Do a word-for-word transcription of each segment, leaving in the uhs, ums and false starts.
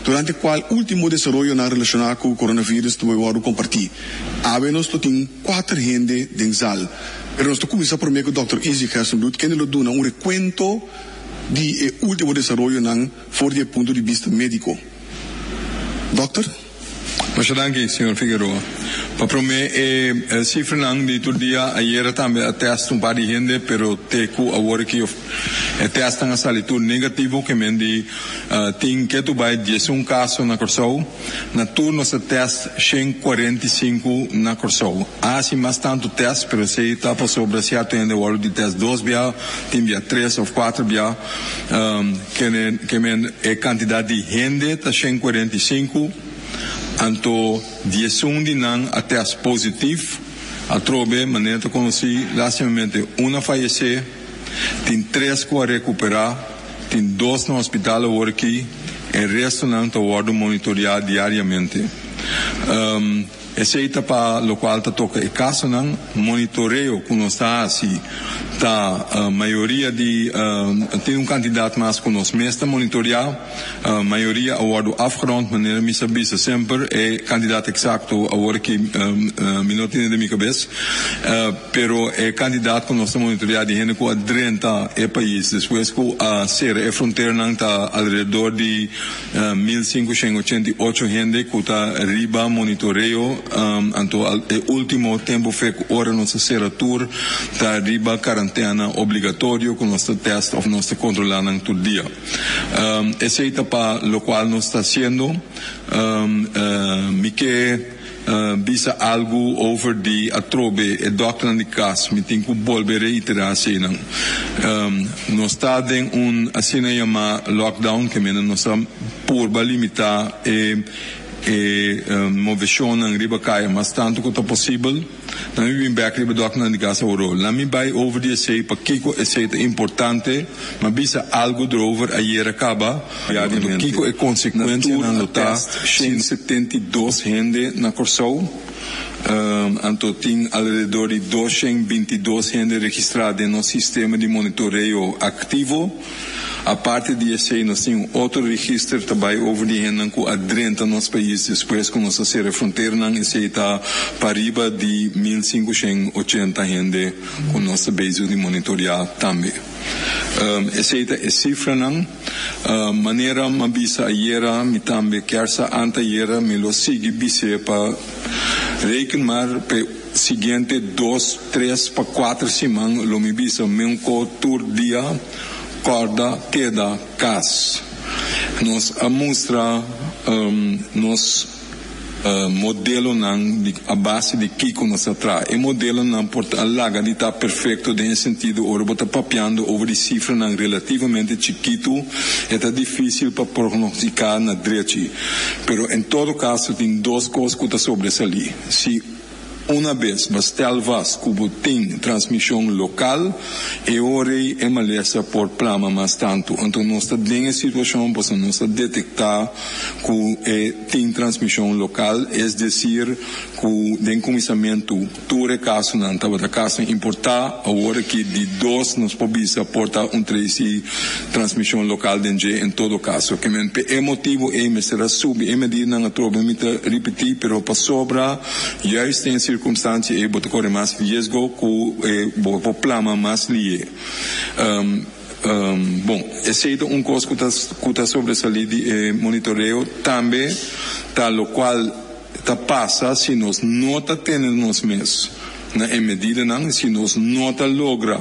durante qual último desarrollo na relacionado com o coronavírus tu vai compartir. Abe nós tem quatro gente de sal. Pero nós começa por meio do doutor Easy Kersenblut, que ele dá um recuento de eh, último desarrollo nan for de ponto de vista médico. Doctor? Muito obrigado, senhor Figueroa. Para mim, a cifra não de todo dia, ayer também a teste um par de gente, pero teco agora que a teste na salitud negativo que me di tem que tu vai dizer um caso na Corsou, na turno se teste cento e quarenta e cinco na Corsou. Há sim mais tanto teste, pero se está para sobre certo ainda o hora de teste dois via, tem via três ou quatro via, que que me a quantidade de gente está cento e quarenta e cinco. Anto dieção de nan até as positivo, a trobe maneira de conhecer, lastimamente uma falecer, tem três que a recuperar, tem dois no hospital agora aqui, e o resto não está a monitorear diariamente. Um, essa etapa lo qual está toca e caso não monitoreio quando está assim, tá a maioria de uh, tem um candidato mais que nós mesmo monitorear, a maioria award afgerond maneira me sabe sempre é candidato exato award que me não tem de minha cabeça, pero é candidato que nós monitorear de gente com trinta é país, depois com a ser é fronteira não tá ao redor de mil quinhentos e oitenta e oito gente que tá riba monitoreio. Um, anto al último tempo foi hora nossa ser tour tá riba quarentena obrigatório com nosso teste of nosso controlando todo dia. Um, essa etapa lo qual nós está sendo um, uh, me que Uh, bisa algo over de atrobe e doctor de caso me tem que volver a reiterar assim não um, nós está em um assim chama lockdown que menos nós por limitar e e um, movição na riba caia mas tanto quanto possível na me vim back riba doctor de caso ouro na me vai over de sei para que é importante mas bisa algo de over ayer acaba que é consequência na luta cento e setenta e dois gente na Corsou um, anto tem alrededor de duzentos e vinte e dois gente registrada no sistema de monitoreio ativo. A parte de esse nós temos outro registro também over de gente com a trinta nos países depois com nossa ser fronteira não esse está para riba de mil quinhentos e oitenta gente com nossa base de monitorear também. Um, essa é a cifra não uh, maneira uma bisa ayer me também quer sa ante ayer me lo sigue bise para reclamar pe seguinte dois três para quatro semanas lo me bisa me co tour dia corda queda cas nos a mostra um, nos uh, modelo não a base de que nos atrai e modelo não porta alaga de tá perfeito de sentido ora bota papiando over de cifra não relativamente chiquito é tá difícil para prognosticar na direita pero em todo caso tem duas coisas que tá sobressalir se uma vez bastelvas cubo tem transmissão local e ore é maleza por plama mas tanto então nós está em situação para nós detectar que é, tem transmissão local é dizer que tem começamento todo caso não estava da caso importar a hora que de dois nos pobisa porta um três transmissão local dentro em todo caso que é motivo é me será sub é medida na trobe me repetir pero para sobra já está circunstância e botar correr mais risco com o plama mais lié. Um, um, bom, esse é um coisa que está sobressalir de eh, monitoreio também, tal lo qual está passa se nós não está tendo nos meses, na em medida não, se nós não está logra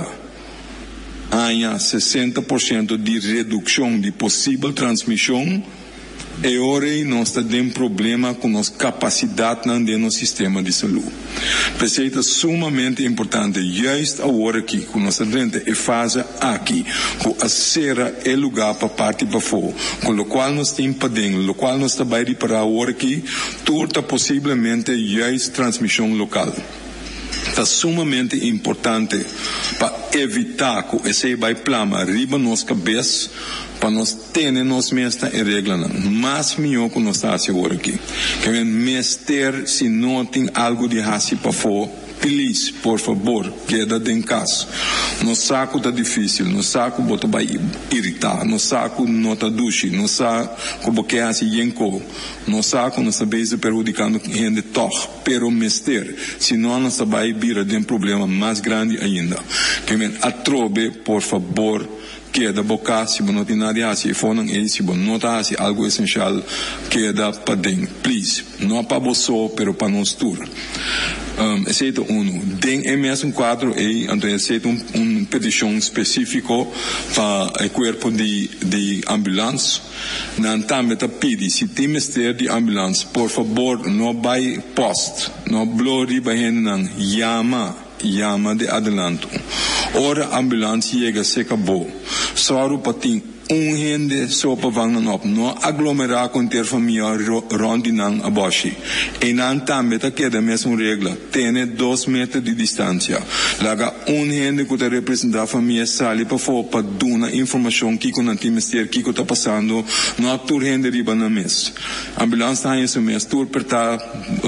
há sessenta por cento de redução de possível transmissão e ora nós temos problema com nossa capacidade de nosso sistema de saúde. Preceita sumamente importante, já está agora aqui, com nossa gente e fase aqui, com a serra é lugar para parte para fora, com o qual nós temos para dentro, o qual nós trabalhamos para agora aqui, torta possivelmente já é transmissão local. Está sumamente importante para evitar que esse vai plama riba nos cabeça para nós ter nós mesmos em regra não. Mas melhor que nós está agora aqui. Que é mestre se não tem algo de raci para fora please, por favor, queda em casa. No saco tá difícil, no saco bota vai irritar, no saco não tá duche, no saco porque assim yenko, no saco não sabe se perjudicando gente toch, pero mister, senão não sabe vir de um problema mais grande ainda. Que men atrobe, por favor, queda boca, se não tem nada assim, for não é, se não tá assim, algo essencial, queda para dentro, please, não para você, pero para nós tour. Um, aceito um, tem M S um quadro aí, então aceito um, um petição específico para o corpo de de ambulância. Não também tá pedi, se tem mister de ambulância, por favor, não vai post, não blori vai não chama. Llama de adelanto. Ora ambulância chega se acabou. Só o patim um gente só para vangan op. Não aglomerar com ter família rondinang aboshi. E não também tá queda mesmo regra. Tem dois metros de distância. Laga um gente que tá representar a família sali para for para dar informação que não tem mister que está passando. Não há tur gente riba na mes. Ambulância tá isso mes tur per tá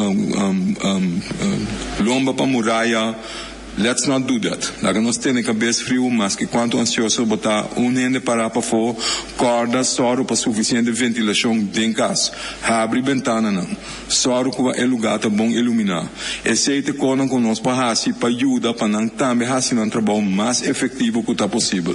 lomba para muralha. Let's not do that. Laga nós temos cabeça frio, mas que quanto ansioso botar um gente para para fora, corda, soro para suficiente ventilação dentro de casa. Abre ventana não. Soro que vai lugar tá bom iluminar. Esse conan conosco para assim para ajuda para não também assim um trabalho mais efetivo que tá possível.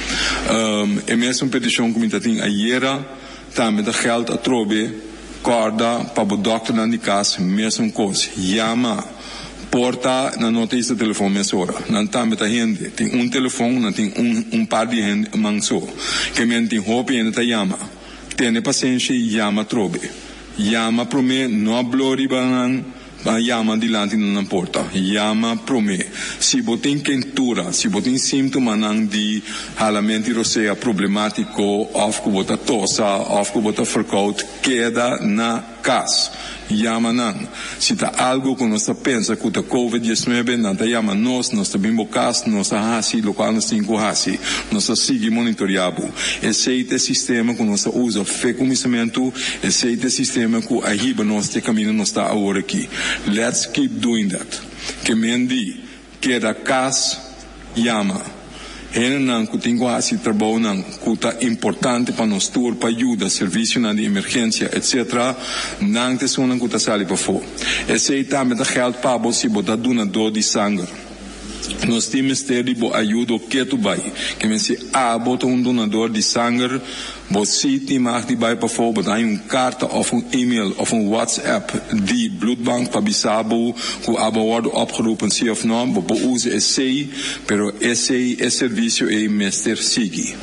Um, é mesmo petição que me tem ayer, também da geld a trobe, corda para o doctor na de casa, mesmo coisa. Chama porta na notícia telefone mesmo hora. Não tá muita gente. Tem um telefone, não tem um um par de gente manso. Que men tem hope ainda tá chama. Tem paciência chama trobe. Chama para mim não blori banan. Chama dilante na porta. Chama para mim. Se botem quentura, se botem sintoma não de halamento rosea problemático, of que bota tosa, of que bota verkoud, queda na casa. Chama não. Se está algo que nós pensa que o covid dezenove, não está chama nós, nós está bem bocas, nós está assim, local nós temos assim, nós está sigue monitoreado. Esse é o sistema que nós usa, fé comissamento, esse é o sistema que arriba nós te caminho nós está agora aqui. Let's keep doing that. Que mendi, que da casa, chama. Ele não que tem quase trabalho não que tá importante para nós tour para ajuda serviço na de emergência etc não te sona que tá sali para fora esse também da geld para você botar donador de sangue nós temos ter de ajuda que tu vai que me se ah bota um donador de sangue você tem mais de vai para fora botar um carta ou um e-mail ou um WhatsApp de bloedbank para bisabo que a bordo opgeroepen se of não bo use esse pero esse é serviço é mister Sigi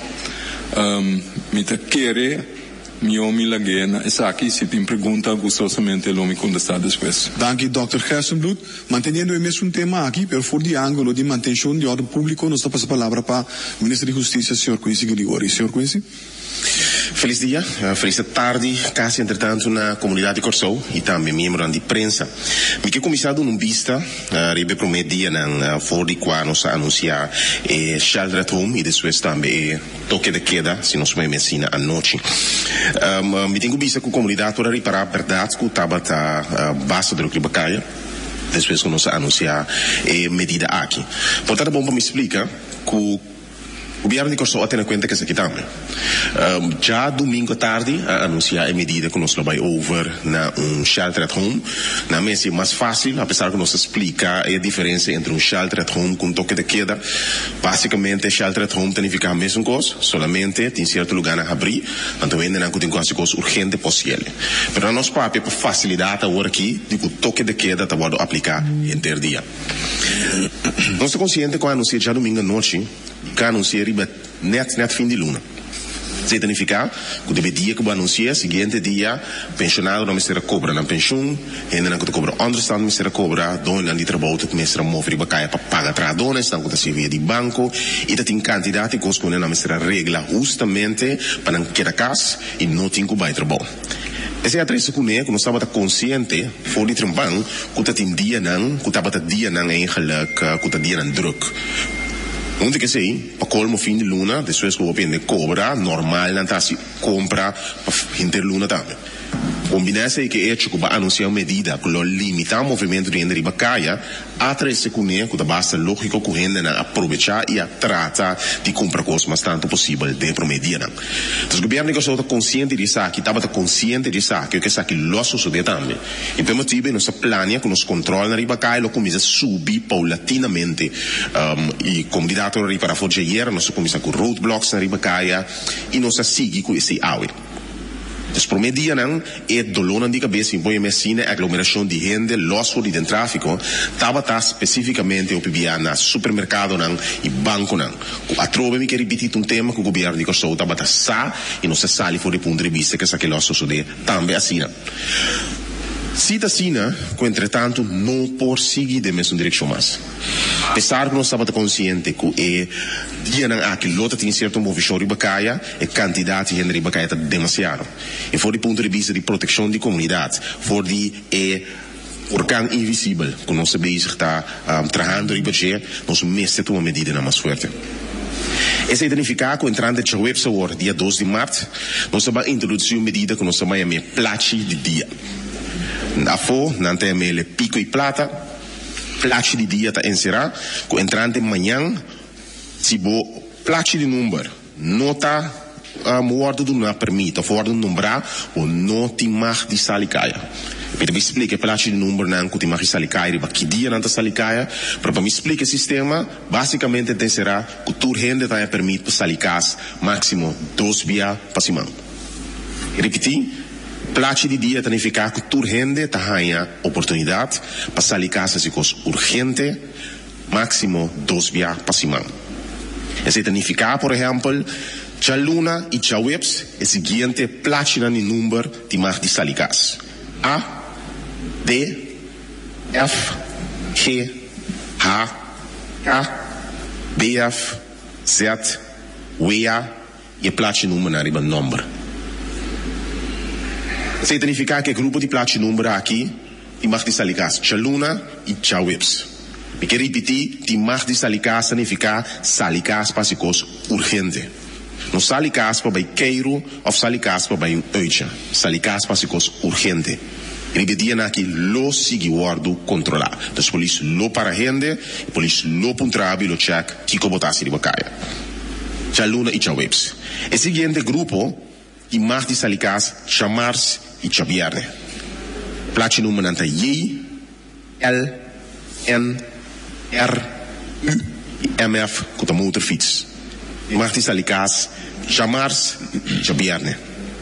um me te querer Mio Milagena, essa aqui se tem pergunta, gostosamente lo me contestar depois. Danke, doutor Gerstenblut. Manteniendo el mismo tema aquí, pero por el ángulo de mantención de orden público, nos da paso palabra para el ministro de Justicia, señor Quincy Grigori. Señor Quincy. Feliz dia, uh, feliz tarde, casi entretanto na comunidade Corsou e também membro de prensa. Me que começado num vista, uh, ribe promedia na uh, for de qua nos anunciar eh, shelter at home e depois também eh, toque de queda, se nós vamos medicina à noite. Um, me tenho vista com a comunidade para reparar a verdade que estava a base do que bacaia. Depois que nós anunciar eh, medida aqui. Portanto, é bom para me explicar que o governo de Corsou tem em conta que isso aqui também. Um, já domingo à tarde, a anunciar a medida que nós vai over na um shelter at home. Na mesa é mais fácil, apesar que nós explicar a diferença entre um shelter at home com toque de queda. Basicamente, shelter at home tem que ficar a mesma coisa, solamente tem certo lugar a abrir, então ainda não tem quase coisa urgente possível. Mas a nossa parte, para facilitar agora aqui, de que o toque de queda está pode aplicar inteiro dia. Nós estamos conscientes que a anunciar já domingo à noite, que anunciar net net fim de luna. Significa que deve dia que o anuncia seguinte dia pensionado não será cobra na pensão ainda não que cobra understand não será cobra dona de trabalho que me será mover para cair para pagar tradones não que se via de banco e tem quantidade que os não será regla justamente para não querer casa e não tem que vai trabalho. Essa é a três que nós estamos consciente for de trampang que tem dia não que estava dia não eigenlijk que tem dia não druk. Onde que sei, para colmo fim de luna, depois que eu vou cobra, normal, não tá se compra para interluna também. Combinação que é que vai anunciar medida que lo limita o movimento de renda ribacaia, atrás com né que basta lógico que renda na aproveitar e a trata de comprar coisas mais tanto possível de promedia. Então o governo que está consciente disso, que estava consciente disso, que o que está aqui lo sucede também. E pelo motivo nossa plania que nos controla na ribacaia lo começa a subir paulatinamente um, e como didato para forjar ieri nós começa com roadblocks na ribacaia e nós seguir com esse hour. Dus promedia não é dolor de cabeça em boa medicina, aglomeração de gente, losso de tráfico, estava tá especificamente o P B A na supermercado não e banco não. A trova me quer repetir um tema que o governo de Costa estava tá sa e não se sale fora de ponto de vista que essa que losso sucede também assim. Cita assim, que entretanto não por seguir de mesma direção mais. Apesar que nós estamos conscientes que é dia não há que lota tem certo movimento ribacaia e quantidade de gente ribacaia está demasiado. E for do ponto de vista de proteção de comunidade, for de é orgão invisível que nós bezig está um, trabalhando ribacaia, nós mesmo uma medida na mais forte. Esse identificar que entrando de website dia dois de março, nós vamos introduzir uma medida que nós chamamos de plache de dia. Na fo, não tem mele pico e plata, plache de dia está encerrado, que entrante manhã, se bo plache de número, nota a morte do não permite, ou ordem numerar, ou não te mar de salicaia. Para me explicar plache de número não que te mar de salicaia, para que dia não te salicaia, para me explicar o sistema, basicamente tem será que tu rende está permite para salicas máximo dois via para cima. Repetir. Plache de dia significa que tu rende tahanha oportunidade para sair casa se coisa urgente, máximo dois via para cima. Esse significa, por exemplo, já luna e já webs, é seguinte plache na número de mais de sair casa. A, D, F, G, H, K, B F, Z, W A e plache número na riba número. Significa que o grupo de plache número aqui tem mais de saligas, chaluna e chawebs. Me quero repetir, tem mais de saligas significa saligas para coisa urgente. Não saligas para queiro ou saligas para um oitja. Saligas para coisa urgente. Repetir aqui, lo sigue guardo controlar. Então, a polícia lo para rende, a polícia lo puntrabi, lo check, que botasse de bacaia. Chaluna e chawebs. O seguinte grupo, tem mais de saligas, chamar-se e chabiarne. Plaatje noemen aan J, L, N, R, U, M F, com a motorfiets. Mag die salikas, chamar-se chabiarne.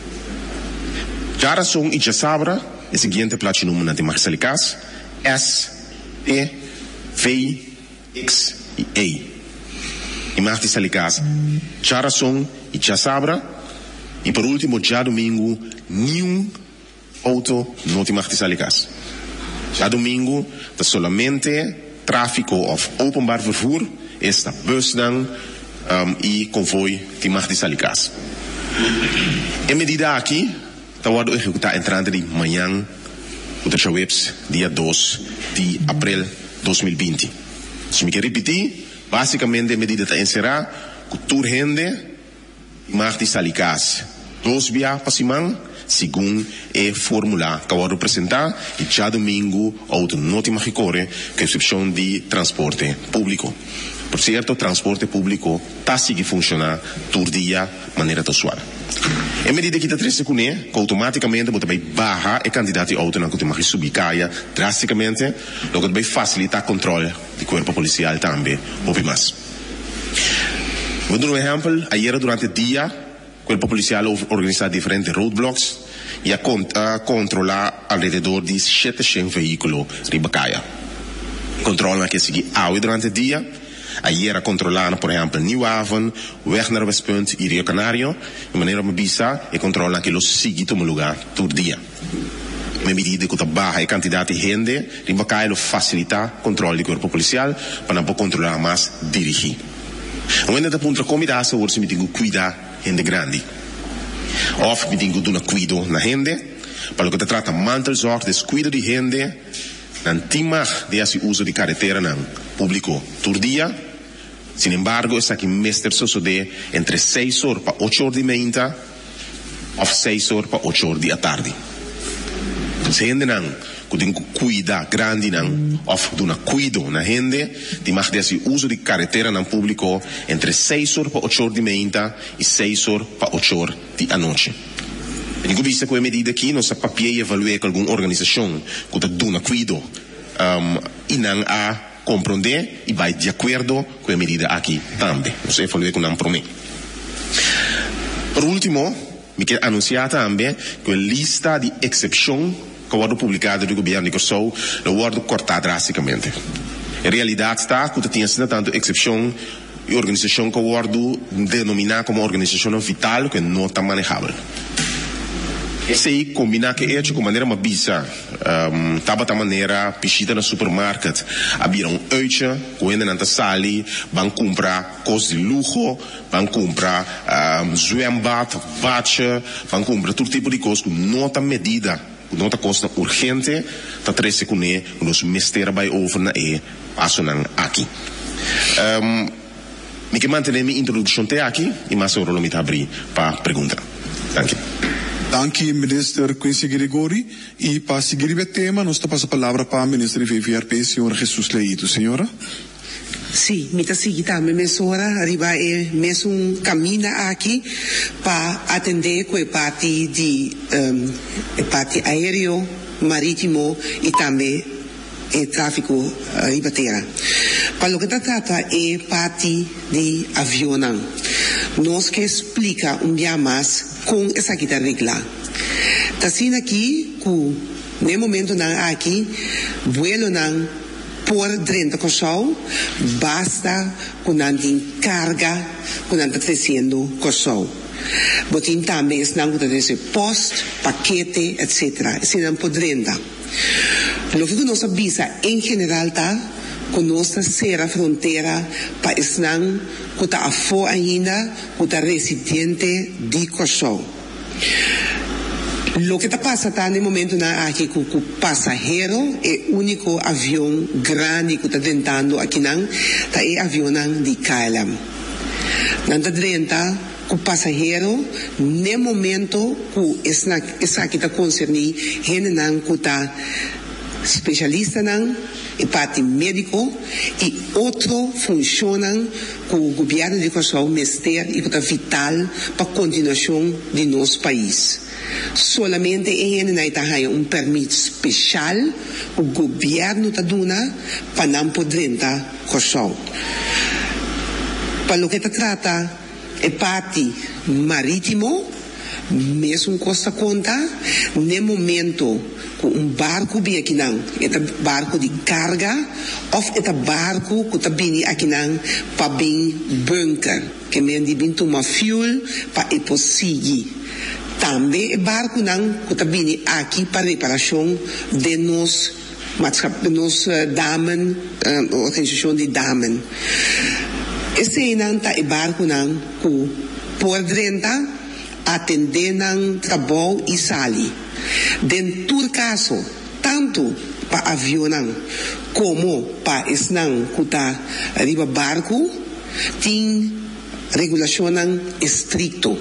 Jara song e sabra, é o seguinte plaatje noemen aan mag salikas, S, T, V, X e E. E mag die salikas, Jara song e sabra, e por último, já domingo, nenhum auto não te mag te saligas. Já domingo, é somente tráfico of openbaar vervoer, esta bus dan um, e convoy te mag te saligas. Em medida aqui, está wado executar entrante de manhã, o de webs, dia dois de abril de dois mil e vinte. Se me quer repetir, basicamente a medida está encerrada, que tu rende, mag te saligas. Dois via para cima, segundo é fórmula que eu vou apresentar, e já domingo, auto não te corre, que é a opção de transporte público. Por certo, transporte público está seguindo funcionar todo dia, de maneira usual. Em medida que está três segundos, que automaticamente você vai barrar a quantidade de auto que você subir caia drasticamente, o que vai facilitar o controle do corpo policial também, ou mais. Vou dar um exemplo, ayer durante o dia, o corpo policial organiza diferentes roadblocks e a, cont a controlar alrededor de setecentos veículos ribacaia. Controla que sigue água durante o dia. Ayer a controlar, por exemplo, New Haven, Weg naar Westpunt e Rio Canario. De maneira como bisa e controla que los sigue todo lugar todo dia. Na medida que baixa a quantidade de gente, ribacaia facilita o controle do corpo policial para não controlar mais dirigir. Quando a ponto de comida, hoje me tenho que cuidar gente grande. Of me tenho que dar cuidado na gente, para que te trata mantel zorg, descuido de gente, não timar de esse uso de carretera não público todo dia. Sin embargo, essa aqui mestre sucede entre seis horas para oito horas de manhã, ou seis horas para oito horas da tarde. Se gente não, que tem que cuidar grande não, of do na cuido na gente, de mais desse uso de carretera no público entre seis horas para oito horas de manhã e seis horas para oito horas de à noite. E com vista com a medida aqui, nossa papel evalua com alguma organização que está do na cuido um, e não a compreender e vai de acordo com a medida aqui também. Nossa evalua com não promete. Por último, me quero anunciar também que a lista de exceção que foi publicada do governo de Kosovo não foi cortada drasticamente. A realidade está que tinha sido tanto exceção e organização que foi denominada como organização vital que não está manejável. Esse aí combina que é de maneira mais bizarra. Um, tava da maneira piscina no supermercado, havia um uitje, quando não sali, vão comprar coisas de luxo, vão comprar um, zwembad, vatje, vão comprar todo tipo de coisas com nota medida, com nota costa urgente, tá três com ele, nos mistérios vai over na e passam aqui. Um, me que manter minha introdução até aqui e mais sobre o me abrir para pergunta. Thank you. Dank u, minister Quincy Gregori. E para seguir o tema, nós estamos a palavra para o ministro do V V R P, senhor Jesus Leito. Senhora? Sim, me está seguindo a mesora, arriba é mesmo um caminho aqui para atender com a parte de um, a parte aéreo, marítimo e também o tráfico arriba terra. Para o que se trata é parte de avião. Nós que explica um dia mais com essa guita regra. Está sendo aqui que no momento não aqui vuelo não por dentro do Kosovo basta com não tem carga com não está crescendo Kosovo. Botim também não está desse post, paquete, etcétera. Se não por dentro. O que nós avisa em geral tá com nossa serra fronteira para não que está a fora ainda que está residente de Kosovo. O que está passando no momento na aqui com o passageiro é o único avião grande que está tentando aqui não tá é avião de K L M. Não está dentro com o passageiro no momento que essa aqui está concernido gente não que está especialista não e parte médico e outro funcionam com o governo de Kosovo ministério e que é vital para a continuação de nosso país. Solamente ele não tem um permito especial o governo está dando para não poder entrar Kosovo. Para o que se trata é parte marítimo, mesmo costa conta, no momento com um barco bem aqui não, é barco de carga, ou é barco que está bem aqui não para bem bunker, que me de bem tomar fuel para ir prosseguir. Também é barco não que está bem aqui para reparação de nos de nos damen, uh, organização de damen. Esse não é barco não que por dentro atender não trabalho e sali. Dentro do caso, tanto para avião como para esnang que está arriba barco, tem regulação estrito.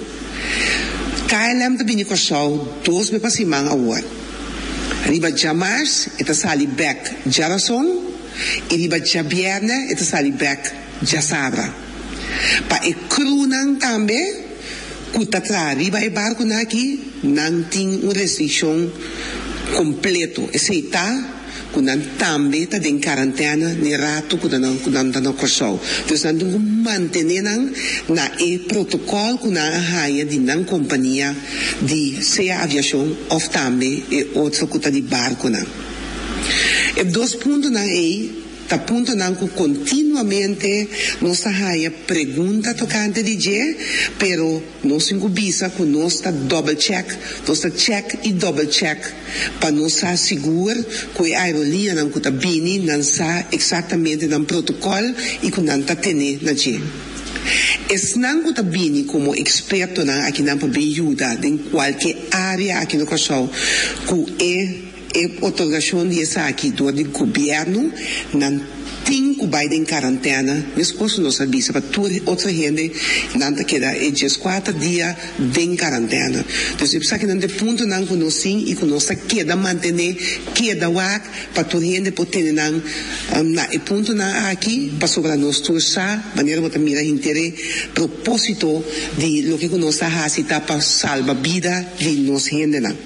K L M também costou dois mil para cima a hora. Arriba Jamars, eta sali back Jarason, e arriba Jabierna, eta sali back Jasabra. Para e crunang também, kuta tra arriba e barco aqui, não tem uma restrição completo. Esse está kunan também está em quarentena ne rato kunan kunan tá no corso. Então nós temos que manter na e protocolo kunan haia de nan companhia de seja aviação ou também e outro kuta de barco nan. E dois pontos na e tá ponto nan que continuamente nossa haia pergunta tocante de je, pero nós incubisa que nós está double check, nós está check e double check para nós assegurar que a aerolinha não que tá bini não está exatamente no protocolo e que não está tendo na je. Es não que tá bini como experto na aqui não para ajuda em qualquer área aqui no Kosovo que é a otorgação de essa aqui do governo não tem que vai em quarentena, mesmo que não sabia, para toda outra gente não queda é quatro dias em quarentena. Então, eu penso que não tem ponto não que nós sim e que nós queda manter, queda lá para toda gente poder não e ponto não aqui para sobre nós torçar, maneira que mira interesse, propósito de lo que nós fazemos para salvar a vida de nós gente não.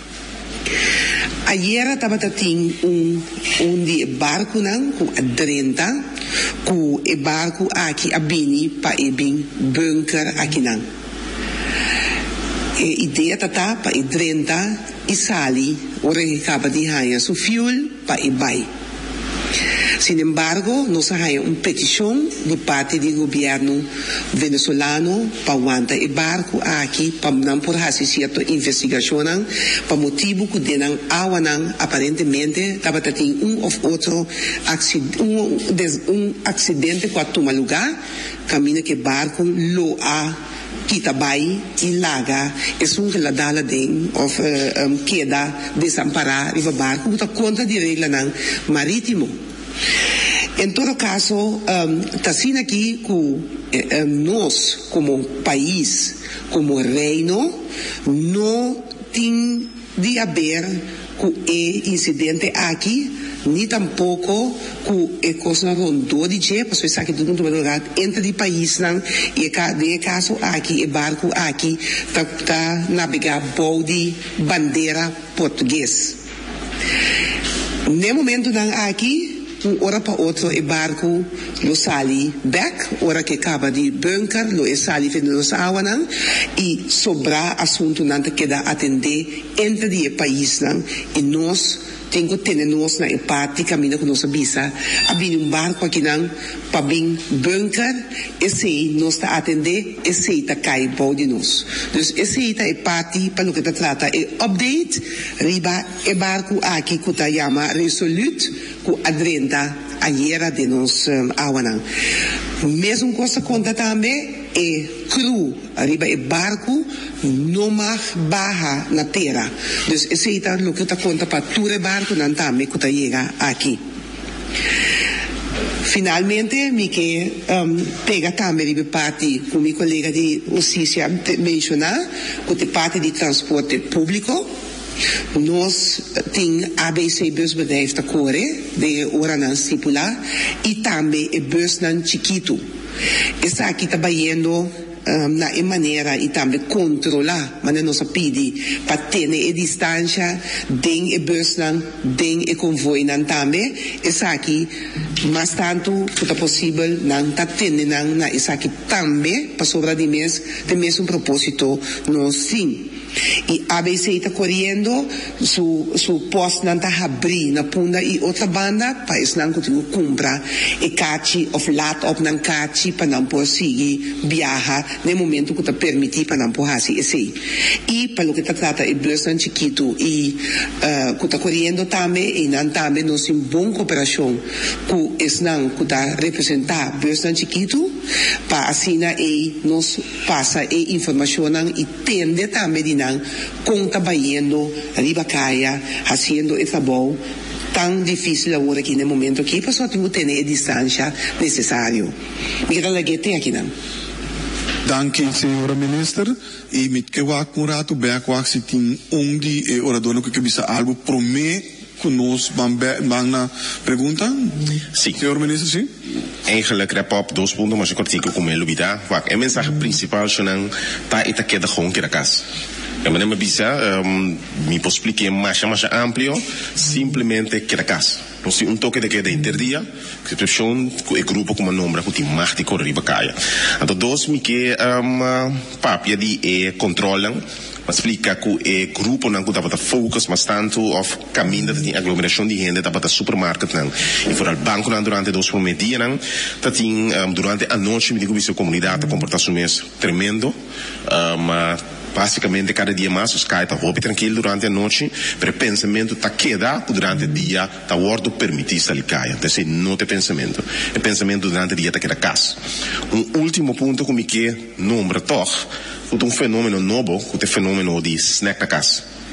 Ayer estava tendo um um de barco não com a trinta com o barco aqui a bini para ir bem bunker aqui não. A ideia tá para ir trinta e sali ora que acaba de ganhar su fuel para ir vai. Sin embargo, nós temos uma petição de parte do governo venezuelano para aguentar o barco aqui para não por fazer certa investigação para motivo que deram água aparentemente estava tendo um ou outro acidente, um, um acidente que toma lugar, caminha que barco lo a kita bai e laga é um que lá dá den of um, queda desamparar o barco por conta de regra não marítimo. Em todo caso, está um, sendo aqui que um, nós, como país, como reino, não tem de haver com o incidente aqui, nem tampouco com a coisa rondou de je, porque sabe que tudo lugar entre o país não e no caso aqui o barco aqui está tá navegar de bandeira português. No momento não aqui um hora para outro o barco lo sali back, hora que acaba de bunker, lo é sali fazendo água não e sobra assunto não que dá atender entre o país não e nós temos que ter nós na parte caminho com nossa visa havia um barco aqui não para bem bunker esse nós está atender esse está cai bom de nós então esse está é parte para o que trata é update riba é barco aqui que está chama Resolute com a trinta ayer de nós um, água não mesmo coisa conta também é cru arriba é barco não mais barra na terra então esse é o que está conta para todo barco não também que está chega aqui finalmente me que um, pega também de parte com meu colega de justiça mencionar que parte de transporte público nós temos A B C busbedrijf da Core de hora não estipula e também é bus não chiquito essa aqui está trabalhando um, na maneira e também controlar mas nós pedi para ter a distância den e bus não den e convoy não também essa aqui mas tanto que é possível não está tendo não na essa aqui também para sobrar de mês de mesmo propósito nós sim e A B C está correndo su su post não está abrir na punta e outra banda para isso não continua comprar e cachi of lat op não cachi para não poder seguir viajar no momento que está permitido para não poder fazer esse e para o que está trata é bus não chiquito e uh, que está correndo também e não também nós em boa cooperação com esse não que está representar bus não chiquito para assim e nos passa a informação e tende também de com trabalhando arriba caia fazendo esse trabalho tão difícil agora aqui no momento aqui para só temos ter a distância necessário me quero leguete aqui não Dank u, senhora minister. E met que wak murato back wak sitin onde e orador que bisa algo promê conosco van na pergunta? Sim. Senhor minister, sim? Eigenlijk rap op dois pontos, mas eu cortico com ele vida. Wak, a mensagem principal senang ta ita queda com que da casa. Eu me lembro bisa, um, me posso explicar mais mais amplo, simplesmente que da casa. Não sei um toque de queda interdia, que pessoa o grupo como nome que tem mais de correr caia. Então dois me que um, papia de e controlam mas explica que o grupo não estava focus mas tanto of caminho da aglomeração de gente estava supermarket não e for al banco não durante dois por meia não tá tinha um, durante a noite me digo isso a comunidade comportação mesmo tremendo mas um, basicamente cada dia mais os caras estão tranquilo durante a noite pero o pensamento está queda durante o dia está ordo permitir sair caia então se não tem pensamento o pensamento durante o dia está queda casa um último ponto como que nombra toch um fenômeno novo, o fenômeno de snack na casa.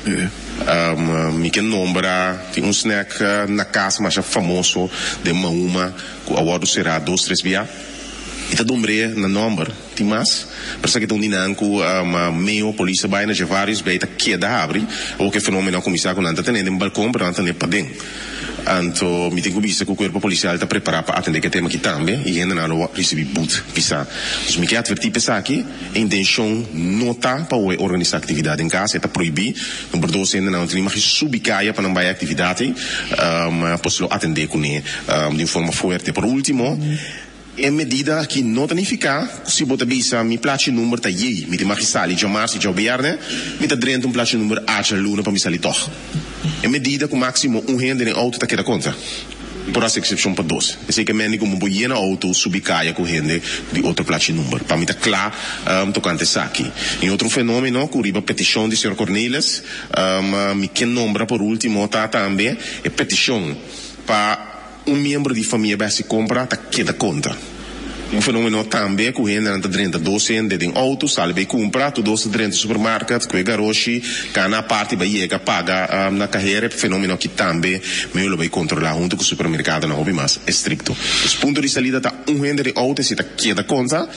Um, mi que nombra tem um snack uh, na casa mais famoso de Mauma que agora será dois três via e tá dombre na number tem mais parece que tem um dinâmico um, meio polícia vai na vários beita que da abre ou que fenômeno começar com nada tendo um balcão para não para dentro. Então, me tenho visto que o corpo policial está preparado para atender que tema aqui também e ainda não recebi boot pisa. Então, me quero advertir para aqui, a intenção não está para organizar atividade em casa, está proibido. Número dois, ainda não tem mais subicaia para não vai atividade, um, posso atender com ele um, de forma forte. Por último, em medida que não significa, se você bisa, mi place número tá aí, me tem mais sali, já março, já biarne, me tá dentro um place número a já luna para me salir toch. Em medida que o máximo um rende em auto tá queda conta. Por essa exceção para dois. Eu sei que meni como boia na auto subicaia com rende de outro place número. Para mim tá claro, um, tocante isso aqui. Em outro fenômeno, que riba petição de senhor Cornelis, um, me que nombra por último tá também, é petição para um membro de família vai se comprar tá queda conta. Um fenômeno também que ainda anda dentro de docente de auto, sale bem comprar, tu doce dentro do supermercado, que é garoshi, que na parte vai chegar paga um, na carreira, fenômeno que também meio vai controlar junto com o supermercado, não houve mais estricto. Os pontos de salida tá um rende de auto se tá queda conta.